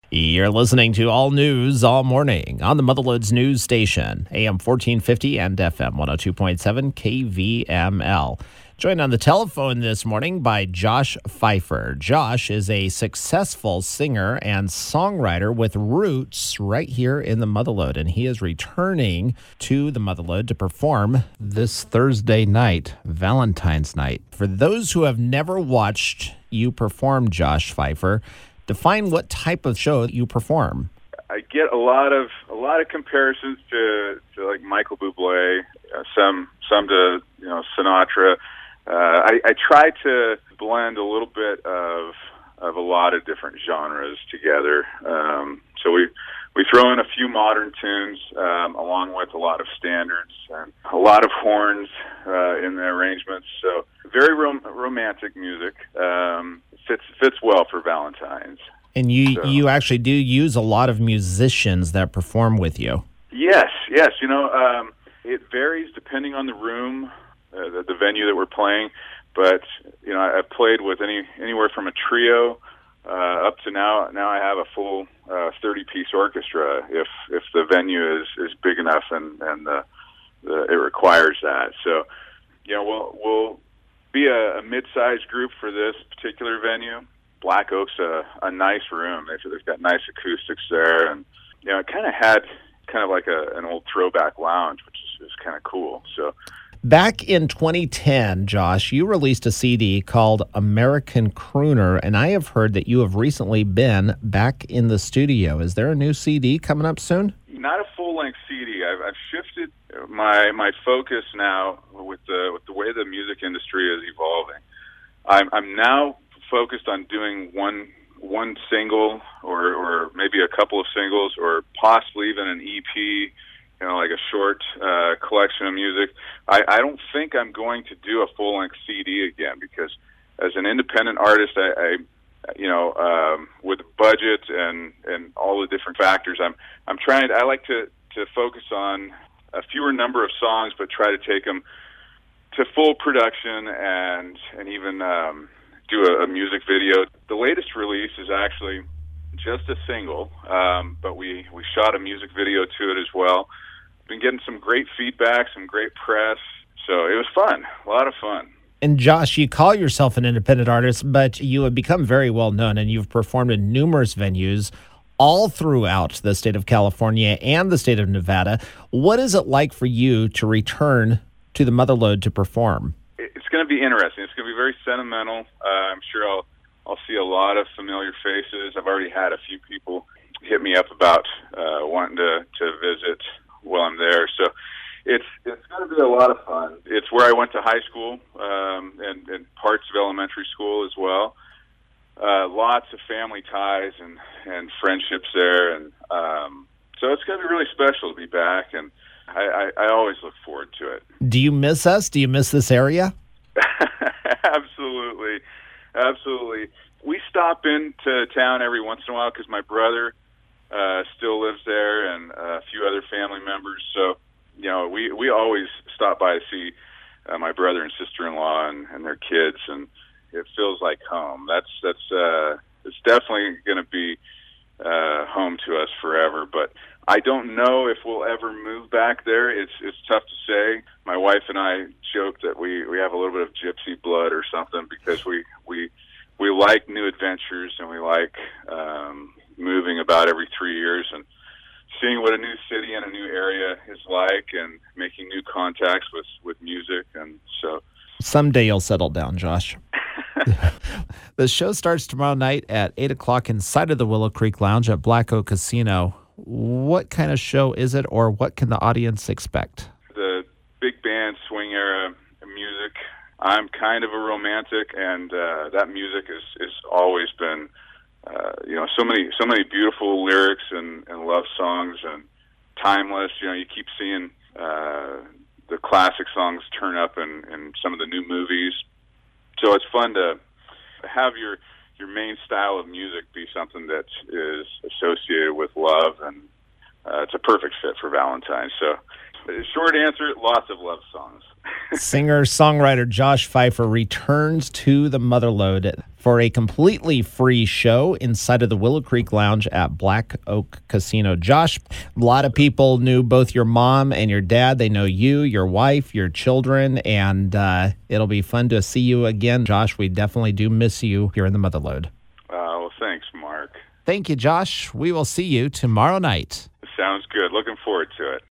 You're listening to All News All Morning on the Motherloads News Station, AM 1450 and FM 102.7 KVML. Joined on the telephone this morning by Josh Pfeiffer. Josh is a successful singer and songwriter with roots right here in the Motherlode, and he is returning to the Motherlode to perform this Thursday night, Valentine's night. For those who have never watched you perform, Josh Pfeiffer, define what type of show you perform. I get a lot of comparisons to like Michael Bublé, some to Sinatra. I try to blend a little bit of a lot of different genres together. So we throw in a few modern tunes along with a lot of standards and a lot of horns in the arrangements. So very romantic music. Fits well for Valentine's. And you actually do use a lot of musicians that perform with you. Yes. It varies depending on the room, the venue that we're playing. But I've played with anywhere from a trio up to now I have a full 30-piece orchestra if the venue is big enough and it requires that. So we'll be a mid-sized group for this particular venue. Black Oak's a nice room. They've got nice acoustics there, and it kind of had like an old throwback lounge, which is kind of cool. So, back in 2010, Josh, you released a CD called American Crooner, and I have heard that you have recently been back in the studio. Is there a new CD coming up soon? Not a full-length CD. I've shifted my focus now with the way the music industry is evolving. I'm now focused on doing one single or maybe a couple of singles or possibly even an EP, like a short collection of music. I don't think I'm going to do a full-length CD again because as an independent artist, I with budget and all the different factors, I'm trying. I like to focus on a fewer number of songs, but try to take them to full production and even do a music video. The latest release is actually just a single, but we shot a music video to it as well. Been getting some great feedback, some great press, so it was fun, a lot of fun. And Josh, you call yourself an independent artist, but you have become very well known, and you've performed in numerous venues all throughout the state of California and the state of Nevada. What is it like for you to return to the Motherlode to perform? It's going to be interesting. It's going to be very sentimental. I'm sure I'll see a lot of familiar faces. I've already had a few people hit me up about wanting to visit while I'm there. So it's going to be a lot of fun. It's where I went to high school and parts of elementary school as well. Lots of family ties and friendships there, and so it's going to be really special to be back. And I always look forward to it. Do you miss us? Do you miss this area? Absolutely. We stop into town every once in a while because my brother still lives there and a few other family members. So, we always stop by to see my brother and sister-in-law and their kids, and it feels like home. It's definitely going to be home to us forever, but I don't know if we'll ever move back there. It's tough to say. My wife and I joke that we have a little bit of gypsy blood or something because we like new adventures and we like moving about every 3 years and seeing what a new city and a new area is like and making new contacts with music. And so someday you'll settle down, Josh. The show starts tomorrow night at 8 o'clock inside of the Willow Creek Lounge at Black Oak Casino. What kind of show is it, or what can the audience expect? The big band swing era music. I'm kind of a romantic, and that music is always been, so many beautiful lyrics and love songs and timeless. You keep seeing the classic songs turn up in some of the new movies. So it's fun to have your main style of music be something that is associated with love, and it's a perfect fit for Valentine's. So, short answer, lots of love songs. Singer-songwriter Josh Pfeiffer returns to the Motherlode for a completely free show inside of the Willow Creek Lounge at Black Oak Casino. Josh, a lot of people knew both your mom and your dad. They know you, your wife, your children, and it'll be fun to see you again. Josh, we definitely do miss you here in the Motherlode. Well, thanks, Mark. Thank you, Josh. We will see you tomorrow night. Sounds good. Looking forward to it.